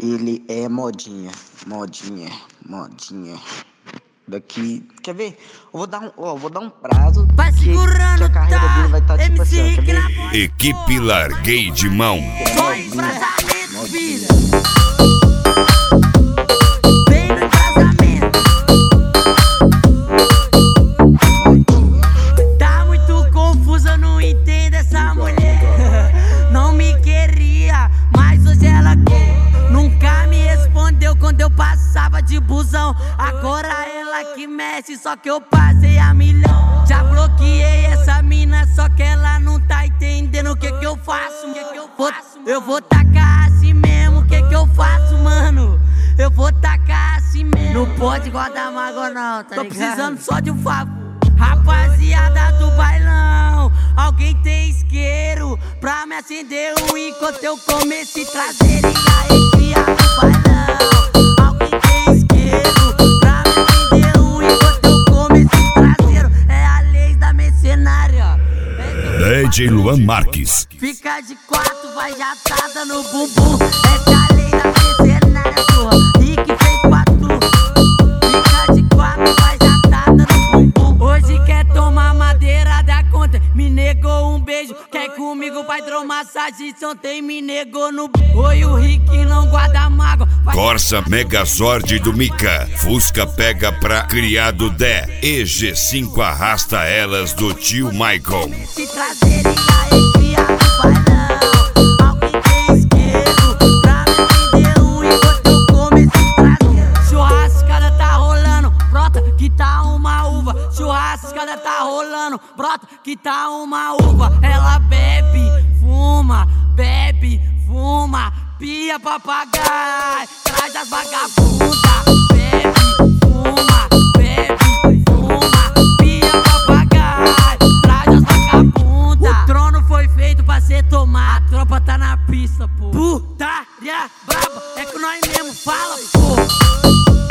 Ele é modinha. Daqui, quer ver? Eu vou dar um prazo. Vai segurando, que a carreira dele vai estar tipo assim, ó, quer ver? Equipe Larguei de Mão. Só embrasamento, filha. Vem no embrasamento. Tá muito confusa, eu não entendo essa mulher. Não me queria, mas hoje ela quer. Nunca me respondeu quando eu passava de busão. Agora ela que mexe, só que eu passei a milhão. Já bloqueei essa mina, só que ela não tá entendendo o que eu faço. Eu vou tacar assim mesmo, o que eu faço, mano? Eu vou tacar assim mesmo. Não pode guardar mágoa não, tá ligado? Tô precisando só de um favor. Rapaziada do bailão, alguém tem isqueiro pra me acender enquanto eu comecei a trazer e aí do bailão. Alguém tem isqueiro pra me acender enquanto eu comecei a trazer. É a lei da mercenária. DJ Luan Marques. Fica de quatro, vai jatada no bumbum. Essa é a lei da mercenária, porra. E que fez quatro. Fica de quatro, vai jatada no bumbum. Hoje quer tomar madeira da conta, me negou um beijo. Quer comigo, vai hidromassagem, ontem me negou no beijo. Oi, o Rick não guarda mágoa. Corsa Megazord do Mika. Fusca pega pra criado Dé. EG5 arrasta elas do tio Michael. Se trazer e aí do bailão. Alguém tem isqueiro pra me acender enquanto eu comecei a trazer. Churrascada tá rolando, brota que tá uma uva. Churrascada tá rolando, brota que tá uma uva. Ela bebe, fuma, pia papagaio, traz as vagabundas. Bebe, fuma, pia papagaio, traz as vagabundas. O trono foi feito pra ser tomado, a tropa tá na pista, pô. Putaria braba, é que nós mesmo fala, pô.